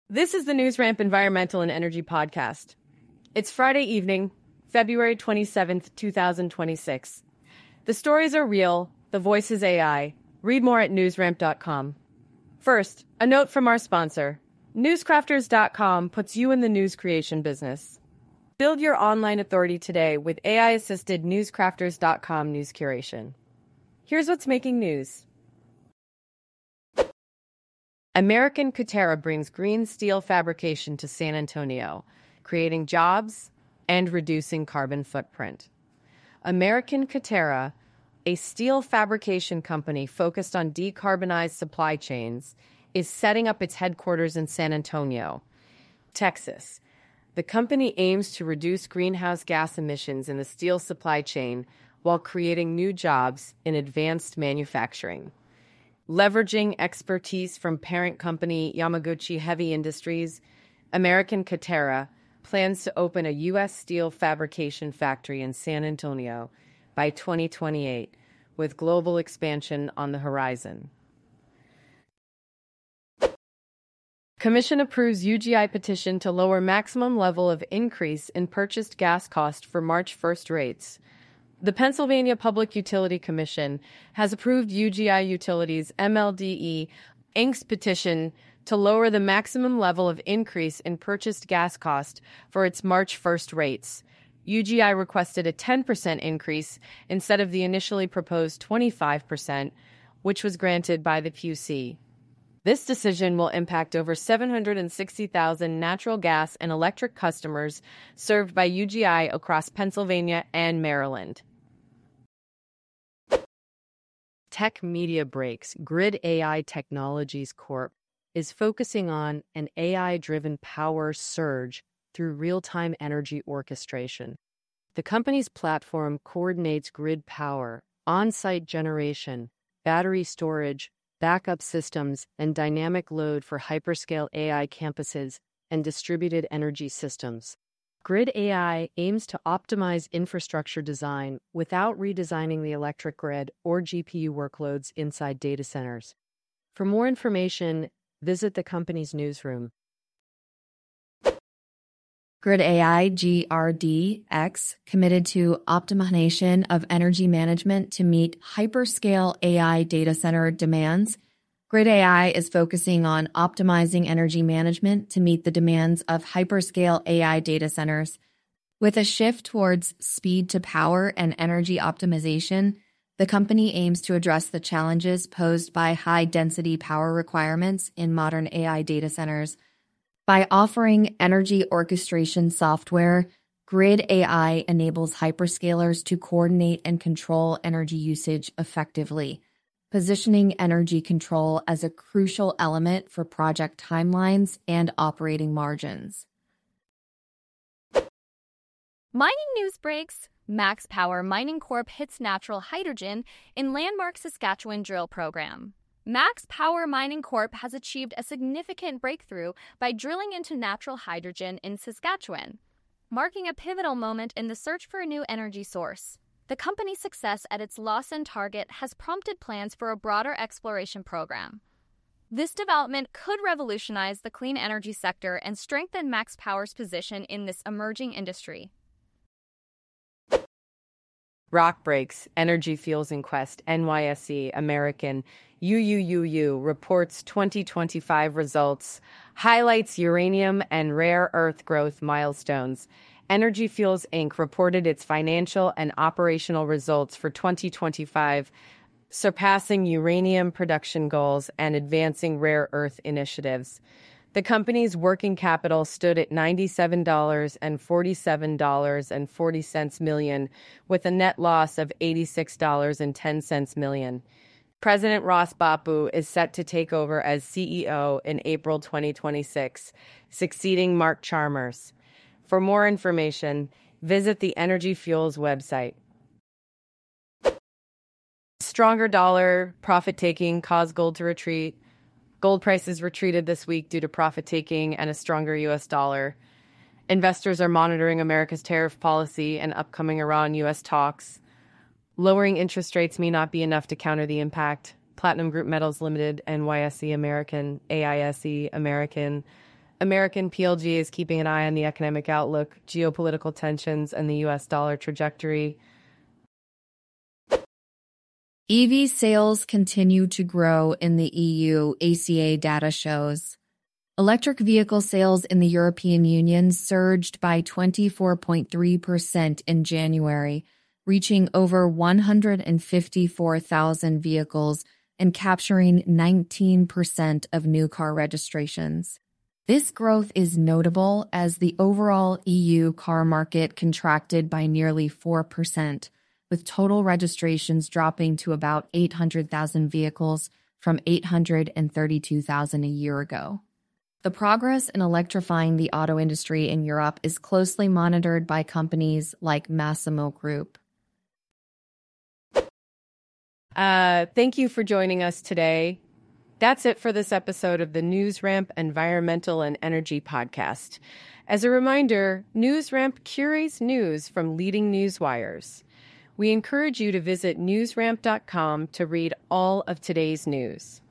This is the NewsRamp Environmental and Energy Podcast. It's Friday evening, February 27th, 2026. The stories are real, the voice is AI. Read more at newsramp.com. First, a note from our sponsor. Newscrafters.com puts you in the news creation business. Build your online authority today with AI-assisted Newscrafters.com news curation. Here's what's making news. American Katerra brings green steel fabrication to San Antonio, creating jobs and reducing carbon footprint. American Katerra, a steel fabrication company focused on decarbonized supply chains, is setting up its headquarters in San Antonio, Texas. The company aims to reduce greenhouse gas emissions in the steel supply chain while creating new jobs in advanced manufacturing. Leveraging expertise from parent company Yamaguchi Heavy Industries, American Katerra plans to open a U.S. steel fabrication factory in San Antonio by 2028, with global expansion on the horizon. Commission approves UGI petition to lower maximum level of increase in purchased gas cost for March 1st rates. The Pennsylvania Public Utility Commission has approved UGI Utilities MLDE Inc.'s petition to lower the maximum level of increase in purchased gas cost for its March 1st rates. UGI requested a 10% increase instead of the initially proposed 25%, which was granted by the PUC. This decision will impact over 760,000 natural gas and electric customers served by UGI across Pennsylvania and Maryland. Tech Media Breaks Grid AI Technologies Corp. is focusing on an AI-driven power surge through real-time energy orchestration. The company's platform coordinates grid power, on-site generation, battery storage, backup systems, and dynamic load for hyperscale AI campuses and distributed energy systems. Grid AI aims to optimize infrastructure design without redesigning the electric grid or GPU workloads inside data centers. For more information, visit the company's newsroom. Grid AI GRDX committed to optimization of energy management to meet hyperscale AI data center demands. Grid AI is focusing on optimizing energy management to meet the demands of hyperscale AI data centers. With a shift towards speed to power and energy optimization, the company aims to address the challenges posed by high-density power requirements in modern AI data centers. By offering energy orchestration software, Grid AI enables hyperscalers to coordinate and control energy usage effectively, positioning energy control as a crucial element for project timelines and operating margins. Mining news breaks. Max Power Mining Corp hits natural hydrogen in landmark Saskatchewan drill program. Max Power Mining Corp has achieved a significant breakthrough by drilling into natural hydrogen in Saskatchewan, marking a pivotal moment in the search for a new energy source. The company's success at its Lawson target has prompted plans for a broader exploration program. This development could revolutionize the clean energy sector and strengthen Max Power's position in this emerging industry. Rock Breaks, Energy Fuels Inquest, NYSE American, UUUU reports 2025 results, highlights uranium and rare earth growth milestones. Energy Fuels Inc. reported its financial and operational results for 2025, surpassing uranium production goals and advancing rare earth initiatives. The company's working capital stood at $97 and $47.40 million, with a net loss of $86.10 million. President Ross Bhappu is set to take over as CEO in April 2026, succeeding Mark Chalmers. For more information, visit the Energy Fuels website. Stronger dollar, profit-taking caused gold to retreat. Gold prices retreated this week due to profit-taking and a stronger U.S. dollar. Investors are monitoring America's tariff policy and upcoming Iran-U.S. talks. Lowering interest rates may not be enough to counter the impact. Platinum Group Metals Limited, NYSE American, AISE American. American PLG is keeping an eye on the economic outlook, geopolitical tensions, and the U.S. dollar trajectory. EV sales continue to grow in the EU, ACA data shows. Electric vehicle sales in the European Union surged by 24.3% in January, reaching over 154,000 vehicles and capturing 19% of new car registrations. This growth is notable as the overall EU car market contracted by nearly 4%, with total registrations dropping to about 800,000 vehicles from 832,000 a year ago. The progress in electrifying the auto industry in Europe is closely monitored by companies like Massimo Group. Thank you for joining us today. That's it for this episode of the NewsRamp Environmental and Energy Podcast. As a reminder, NewsRamp curates news from leading news wires. We encourage you to visit newsramp.com to read all of today's news.